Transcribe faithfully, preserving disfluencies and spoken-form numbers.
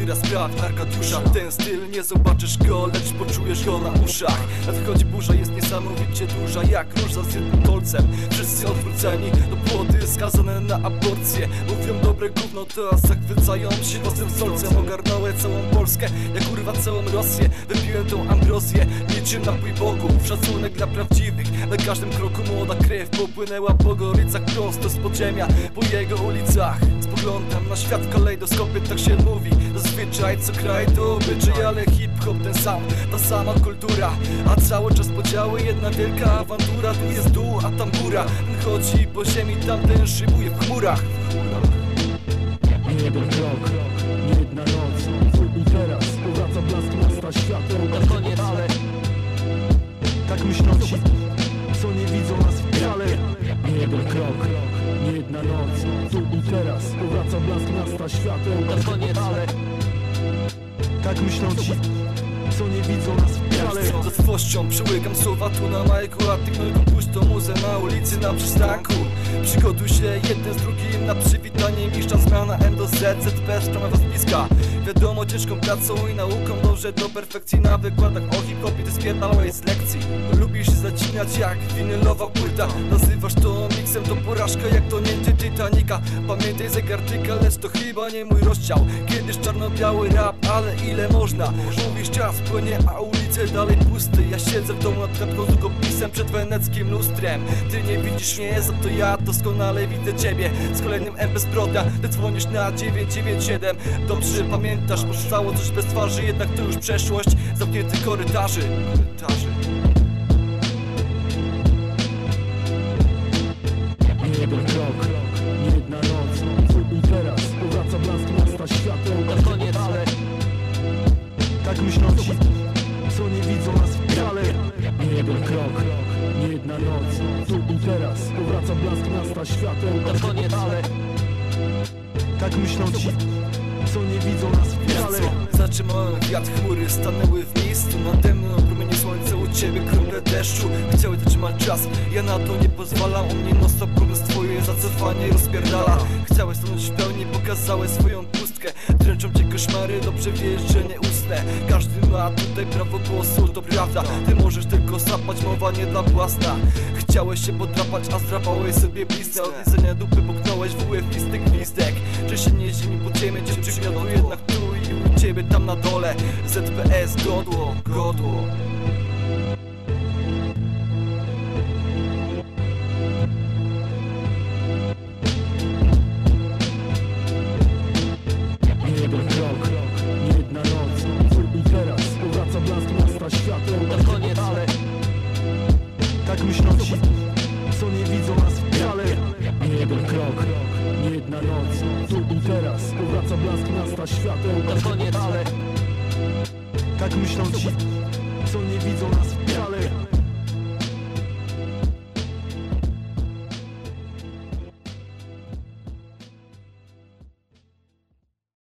wyraz praw Arkadiusza. Ten styl nie zobaczysz go, lecz poczujesz go na uszach. Nadchodzi burza, jest niesamowicie duża, jak róża z jednym kolcem. Wszyscy odwróceni do płody, skazane na aborcję. Mówią dobre gówno, teraz zachwycają się własnym wzorcem. Ogarnąłem całą Polskę, jak kurwa całą Rosję. Wypiłem tą ambrozję, niczym napój bogów. Szacunek dla prawdziwych, na każdym kroku młoda krew popłynęła po Gorlicach prosto z podziemia, po jego ulicach. Spoglądam na świat w kalejdoskopie, tak się mówi. Zazwyczaj co kraj to obyczaj, ale hip-hop ten sam, ta sama kultura. A cały czas podziały, jedna wielka awantura. Tu jest dół, a tam góra. Ten chodzi po ziemi, tamten szybuje w chmurach. Nie jeden krok, nie jedna noc. Tu i teraz powraca blask miasta, światło na koniec, ale tak myślą ci, co nie widzą nas w piale. Nie jeden krok, nie jedna noc. Tu i teraz powraca blask miasta, światło na koniec, ale tak myślą ci, co nie widzą nas w piale. Z łatwością przełykam słowa tu na majku, a ty gnojką puszczą muzę na ulicy, na przystanku. Przygotuj się jeden z drugim na przywitanie. Mistrza zmiana M do Z, Z P strona was bliska. Wiadomo, ciężką pracą i nauką dążę do perfekcji. Na wykładach o hip-hopie ty spierdalałeś z lekcji. Lubisz zacinać jak winylowa płyta. Nazywasz to miksem, to porażka jak tonięcie Titanica. Pamiętaj zegartyka, lecz to chyba nie mój rozdział. Kiedyś czarno-biały rap, ale ile można? Mówisz czas płynie, a ulice dalej puste. Ja siedzę w domu nad kartką z długopisem przed weneckim lustrem. Ty nie widzisz mnie, za to ja doskonale widzę ciebie. Z kolejnym M bez broda, ty dzwonisz na dziewięć dziewięć siedem. Dobrze pamiętasz, bo stało coś bez twarzy, jednak to już przeszłość zamkniętych korytarzy. korytarzy. Nie jeden krok, nie jedna noc. Tu i teraz powraca blask miasta, światło na koniec, ale tak myślą ci, co nie widzą nas w piale. Nie jeden krok, nie jedna noc. Tu i teraz powraca blask miasta, światło na koniec, ale tak myślą ci, co nie widzą nas w piale. Zatrzymałem wiatr, chmury stanęły w miejscu. Nade mną promienie słońca, u ciebie krople deszczu. Chciały zatrzymać czas, ja na to nie pozwalam. U mnie non stop problem twoje zacofanie rozpierdala. Chciałeś stanąć w pełni, pokazałeś swoją pustkę. Dręczą cię koszmary, dobrze wiesz, że nie usnę. Każdy ma tutaj prawo głosu, to prawda. Ty możesz tylko sapać, mowa nie dla własna. Chciałeś się podrapać, a zdrapałeś sobie blizdę. Od jedzenia dupy puknąłeś w łeb, listek, gwizdek. Czy się nie ziemi pod ziemię, cię przygniotło jednak tu i u ciebie tam na dole. Z P S, godło, godło. Nie jeden krok, nie jedna noc. Tu i teraz powraca blask miasta, światło na koniec, ale tak myślą ci, co nie widzą nas w piale. Nie jeden krok, nie jedna noc. Tu i teraz powraca blask miasta, światło na koniec, ale tak myślą ci,